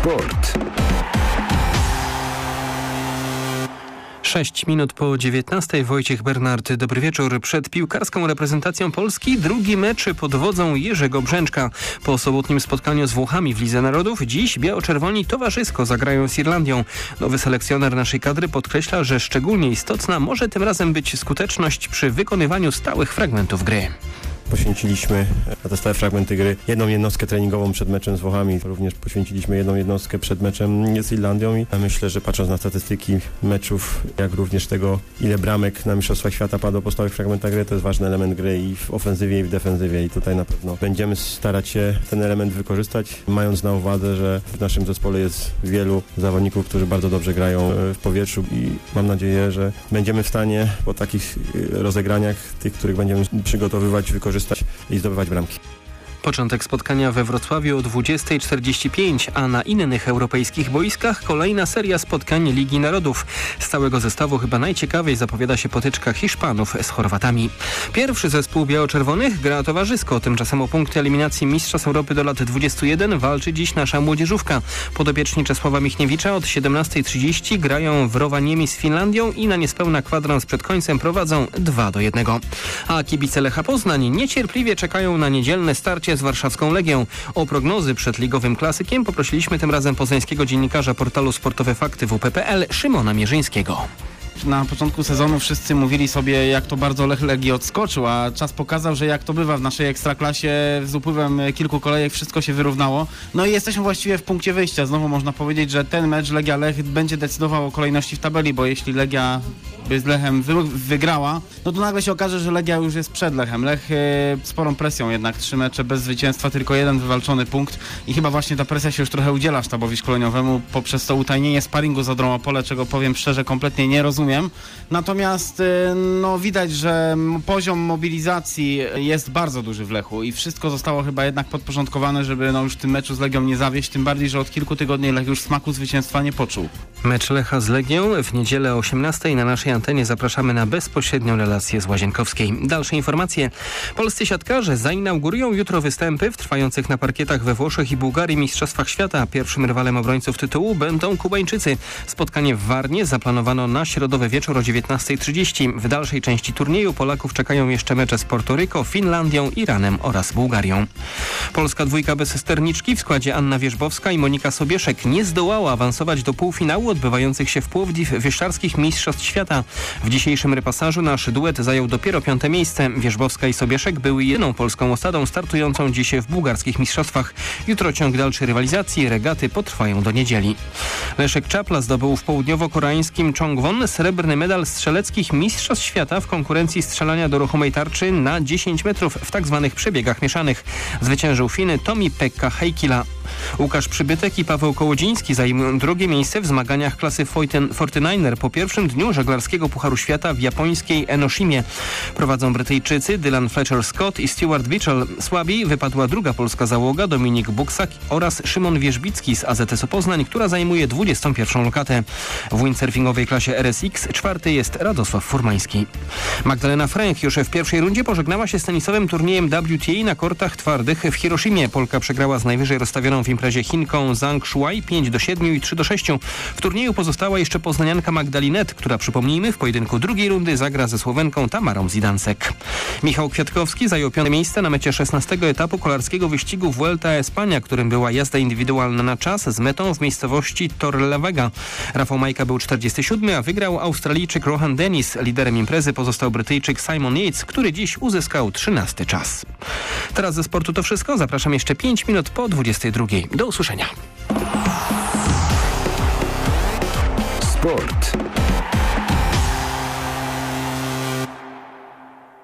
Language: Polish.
Sport. 6 minut po 19. Wojciech Bernard, dobry wieczór. Przed piłkarską reprezentacją Polski drugi mecz pod wodzą Jerzego Brzęczka. Po sobotnim spotkaniu z Włochami w Lidze Narodów dziś biało-czerwoni towarzysko zagrają z Irlandią. Nowy selekcjoner naszej kadry podkreśla, że szczególnie istotna może tym razem być skuteczność przy wykonywaniu stałych fragmentów gry. Poświęciliśmy na te stałe fragmenty gry jedną jednostkę treningową przed meczem z Włochami. Również poświęciliśmy jedną jednostkę przed meczem z Irlandią i myślę, że patrząc na statystyki meczów, jak również tego, ile bramek na Mistrzostwach Świata padło po stałych fragmentach gry, to jest ważny element gry i w ofensywie, i w defensywie. I tutaj na pewno będziemy starać się ten element wykorzystać, mając na uwadze, że w naszym zespole jest wielu zawodników, którzy bardzo dobrze grają w powietrzu i mam nadzieję, że będziemy w stanie po takich rozegraniach, tych, których będziemy przygotowywać, wykorzystać i zdobywać bramki. Początek spotkania we Wrocławiu o 20:45, a na innych europejskich boiskach kolejna seria spotkań Ligi Narodów. Z całego zestawu chyba najciekawiej zapowiada się potyczka Hiszpanów z Chorwatami. Pierwszy zespół biało-czerwonych gra towarzysko. Tymczasem o punkty eliminacji Mistrzostw Europy do lat 21 walczy dziś nasza młodzieżówka. Podopieczni Czesława Michniewicza od 17:30 grają w Rovaniemi z Finlandią i na niespełna kwadrans przed końcem prowadzą 2-1. A kibice Lecha Poznań niecierpliwie czekają na niedzielne starcie z warszawską Legią. O prognozy przed ligowym klasykiem poprosiliśmy tym razem poznańskiego dziennikarza portalu Sportowe Fakty WP.pl Szymona Mierzyńskiego. Na początku sezonu wszyscy mówili sobie, jak to bardzo Lech Legii odskoczył, a czas pokazał, że jak to bywa w naszej ekstraklasie, z upływem kilku kolejek wszystko się wyrównało. No i jesteśmy właściwie w punkcie wyjścia. Znowu można powiedzieć, że ten mecz Legia-Lech będzie decydował o kolejności w tabeli, bo jeśli Legia by z Lechem wygrała, no to nagle się okaże, że Legia już jest przed Lechem. Lech sporą presją jednak, 3 mecze bez zwycięstwa, tylko 1 wywalczony punkt i chyba właśnie ta presja się już trochę udziela sztabowi szkoleniowemu poprzez to utajnienie sparingu z Odrą Opole, czego powiem szczerze kompletnie nie rozumiem. Natomiast no, widać, że poziom mobilizacji jest bardzo duży w Lechu i wszystko zostało chyba jednak podporządkowane, żeby no, już w tym meczu z Legią nie zawieść, tym bardziej, że od kilku tygodni Lech już smaku zwycięstwa nie poczuł. Mecz Lecha z Legią w niedzielę o 18:00 na naszej antenie zapraszamy na bezpośrednią relację z Łazienkowskiej. Dalsze informacje. Polscy siatkarze zainaugurują jutro występy w trwających na parkietach we Włoszech i Bułgarii Mistrzostwach Świata. Pierwszym rywalem obrońców tytułu będą Kubańczycy. Spotkanie w Warnie zaplanowano na środowy wieczór o 19:30. W dalszej części turnieju Polaków czekają jeszcze mecze z Portoryko, Finlandią, Iranem oraz Bułgarią. Polska dwójka bez sterniczki w składzie Anna Wierzbowska i Monika Sobieszek nie zdołała awansować do półfinału odbywających się w Płowdiw Wieszczarskich Mistrzostw Świata. W dzisiejszym repasażu nasz duet zajął dopiero 5. miejsce. Wierzbowska i Sobieszek były jedyną polską osadą startującą dziś w bułgarskich mistrzostwach. Jutro ciąg dalszej rywalizacji, regaty potrwają do niedzieli. Leszek Czapla zdobył w południowo-koreańskim Chongwon srebrny medal strzeleckich Mistrzostw Świata w konkurencji strzelania do ruchomej tarczy na 10 metrów w tzw. przebiegach mieszanych. Zwyciężył Finy Tomi-Pekka Heikkila. Łukasz Przybytek i Paweł Kołodziński zajmują drugie miejsce w zmaganiach klasy 49er po pierwszym dniu żeglarskiego Pucharu Świata w japońskiej Enoshimie. Prowadzą Brytyjczycy Dylan Fletcher-Scott i Stuart Mitchell. Słabiej wypadła druga polska załoga Dominik Buksak oraz Szymon Wierzbicki z AZS-u Poznań, która zajmuje 21. lokatę. W windsurfingowej klasie RSX 4. jest Radosław Furmański. Magdalena Fręch już w pierwszej rundzie pożegnała się z tenisowym turniejem WTA na kortach twardych w Hiroshimie. Polka przegrała z najwyżej rozstawioną w imprezie Chinką Zhang Shuai 5-7 i 3-6. W turnieju pozostała jeszcze poznanianka Magdalinet, która przypomnijmy w pojedynku drugiej rundy zagra ze Słowenką Tamarą Zidansek. Michał Kwiatkowski zajął 5. miejsce na mecie 16. etapu kolarskiego wyścigu Vuelta a España, którym była jazda indywidualna na czas z metą w miejscowości Torrelavega. Rafał Majka był 47, a wygrał Australijczyk Rohan Dennis. Liderem imprezy pozostał Brytyjczyk Simon Yates, który dziś uzyskał 13. czas. Teraz ze sportu to wszystko. Zapraszam jeszcze 5 minut po 22. Do usłyszenia. Sport.